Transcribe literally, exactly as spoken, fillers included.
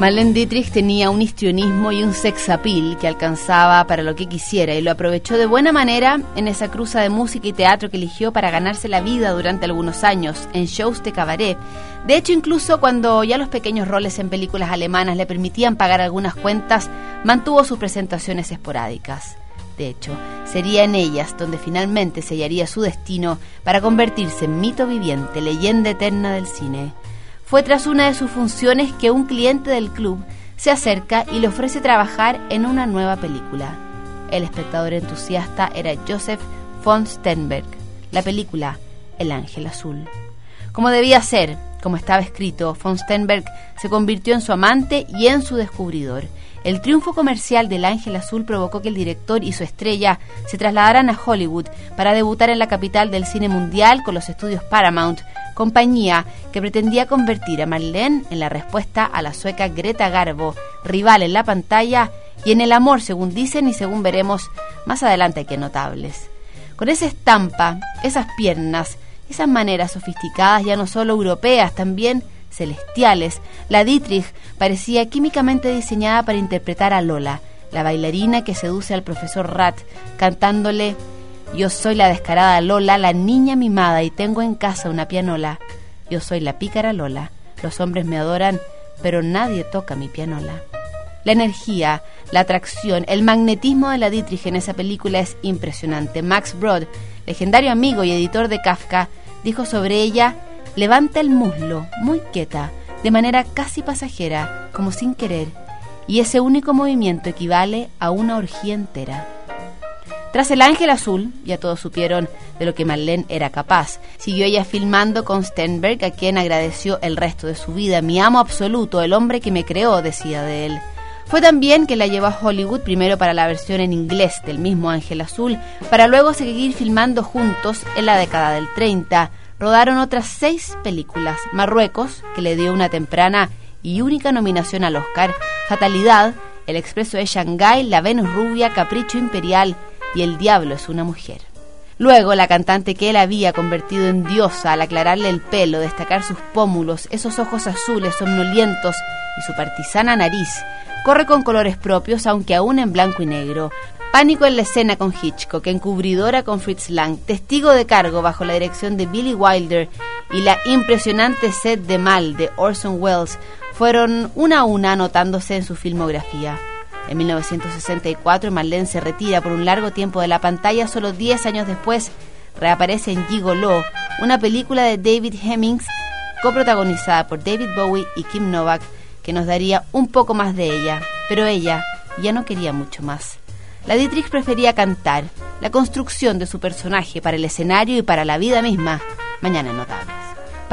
Marlene Dietrich tenía un histrionismo y un sex appeal que alcanzaba para lo que quisiera y lo aprovechó de buena manera en esa cruza de música y teatro que eligió para ganarse la vida durante algunos años en shows de cabaret. De hecho, incluso cuando ya los pequeños roles en películas alemanas le permitían pagar algunas cuentas, mantuvo sus presentaciones esporádicas. De hecho, sería en ellas donde finalmente sellaría su destino para convertirse en mito viviente, leyenda eterna del cine. Fue tras una de sus funciones que un cliente del club se acerca y le ofrece trabajar en una nueva película. El espectador entusiasta era Joseph von Sternberg. La película El Ángel Azul. Como debía ser, como estaba escrito, von Sternberg se convirtió en su amante y en su descubridor. El triunfo comercial del Ángel Azul provocó que el director y su estrella se trasladaran a Hollywood para debutar en la capital del cine mundial con los estudios Paramount, compañía que pretendía convertir a Marlene en la respuesta a la sueca Greta Garbo, rival en la pantalla y en el amor, según dicen y según veremos más adelante que notables. Con esa estampa, esas piernas, esas maneras sofisticadas ya no solo europeas, también celestiales, la Dietrich parecía químicamente diseñada para interpretar a Lola, la bailarina que seduce al profesor Rath, cantándole: yo soy la descarada Lola, la niña mimada, y tengo en casa una pianola. Yo soy la pícara Lola, los hombres me adoran, pero nadie toca mi pianola. La energía, la atracción, el magnetismo de la Dietrich en esa película es impresionante. Max Brod, legendario amigo y editor de Kafka, dijo sobre ella: levanta el muslo, muy quieta, de manera casi pasajera, como sin querer, y ese único movimiento equivale a una orgía entera. Tras El Ángel Azul, ya todos supieron de lo que Marlene era capaz. Siguió ella filmando con Sternberg, a quien agradeció el resto de su vida. Mi amo absoluto, el hombre que me creó, decía de él. Fue también que la llevó a Hollywood, primero para la versión en inglés del mismo Ángel Azul, para luego seguir filmando juntos en la década del treinta. Rodaron otras seis películas: Marruecos, que le dio una temprana y única nominación al Oscar, Fatalidad, El Expreso de Shanghái, La Venus Rubia, Capricho Imperial y El Diablo es una mujer. Luego, la cantante que él había convertido en diosa al aclararle el pelo, destacar sus pómulos, esos ojos azules somnolientos y su partisana nariz, corre con colores propios, aunque aún en blanco y negro. Pánico en la escena con Hitchcock, encubridora con Fritz Lang, Testigo de cargo bajo la dirección de Billy Wilder y la impresionante Sed de Mal de Orson Welles fueron una a una anotándose en su filmografía. En mil novecientos sesenta y cuatro, Marlene se retira por un largo tiempo de la pantalla. Solo diez años después reaparece en Gigolo, una película de David Hemmings coprotagonizada por David Bowie y Kim Novak, que nos daría un poco más de ella, pero ella ya no quería mucho más. La Dietrich prefería cantar, la construcción de su personaje para el escenario y para la vida misma. Mañana en Notable.